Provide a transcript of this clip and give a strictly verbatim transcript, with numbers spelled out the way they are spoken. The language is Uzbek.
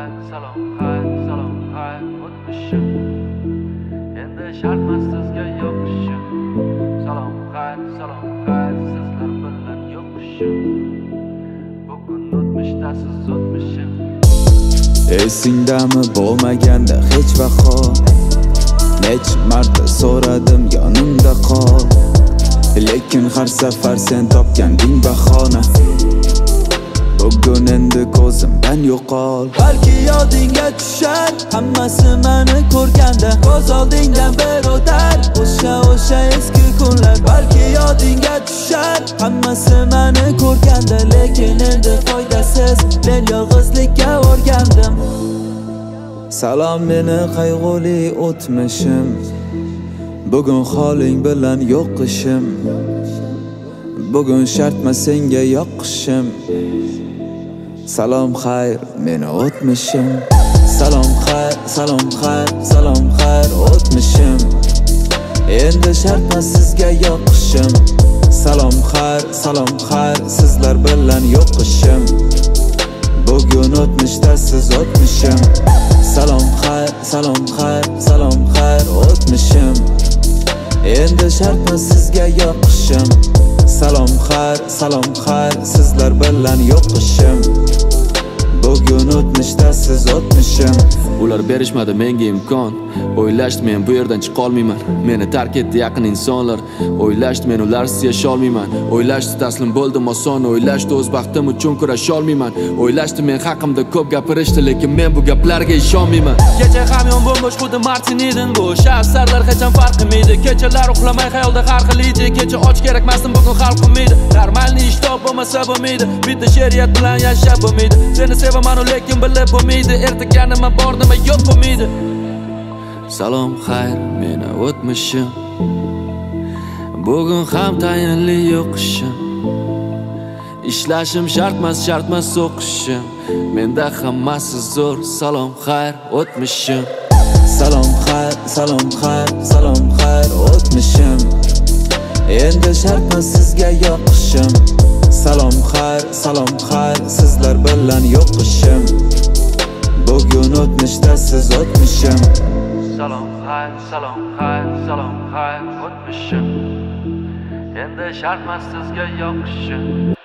xayr, salom xayr, salom xayr o'tmishim. Endi shartmas sizga yo'qishim. Salom xayr, salom xayr, sizlar bilan yo'qishim. Bugun o'tmishda siz o'tmishim. Esingdami bo'lmaganda hech vaqo, nech marta so'radim yonimda qol, lekin har safar sen topganding bahona. Bugun endi ko'zimdan yo'qol. Balki yodingga tushar hammasi meni ko'rganda, ko'z oldingdan bir o'tar o'sha o'sha eski kunlar. Balki yodingga tushar hammasi meni ko'rganda, lekin endi foydasiz, men yolg'izlikka o'rgandim. Salom meni qayg'uli o'tmishim, bugun holing bilan yo'qishim. Bugun shartma senga yoqishim. Salom xayr meni o'tmishim. Salom xayr, salom xayr, salom xayr o'tmishim. Endi shartma sizga yoqishim. Salom xayr, salom xayr, sizlar bilan yo'qishim. Bugun o'tmishda siz o'tmishim. Salom xayr, salom xayr, salom xayr o'tmishim. Endi shartma sizga yoqishim. Salom xayr, salom xayr, sizlar bilan yo'qishim. Bugun o'tmishda siz o'tmishim. Ular berishmadi menga imkon, o'ylashdi men bu yerdan chiqa olmayman. Meni tark etdi yaqin insonlar, o'ylashdi men ularsiz yasha olmayman. O'ylashdi taslim bo'ldim oson, o'ylashdi o'z baxtim uchun kurasha olmayman. O'ylashdi men haqimda ko'p gapirishdi, lekin men bu gaplarga ishonmayman. Kecha hamyon bo'sh xuddi Martin Eden, bu asarlar hech ham farq qilmaydi. Kechalar uxlamay xayolda har xil edi, kecha och kerakmasdim bugun xalq qilmaydi. Normalni ish top bo'lmasa bo'lmaydi, bitta she'riyat bilan yashab bo'lmaydi. Seni sevaman lekin bilib bo'lmaydi, ertaga nima bor nima yo'q bo'lmaydi. Salom xayr meni o'tmishim, bugun ham tayinli yo'qishim. Ishlashim shartmas, shartmas o'qishim. Menda hammasi zo'r. Salom xayr o'tmishim. Salom xayr, salom xayr, salom xayr o'tmishim. Endi shartma sizga yoqishim. Salom xayr, salom xayr, sizlar bilan yo'qishim. Bugun o'tmishda siz o'tmishim. Salom xayr, salom xayr, salom xayr o'tmishim. Endi shartmas sizga yo'qishim.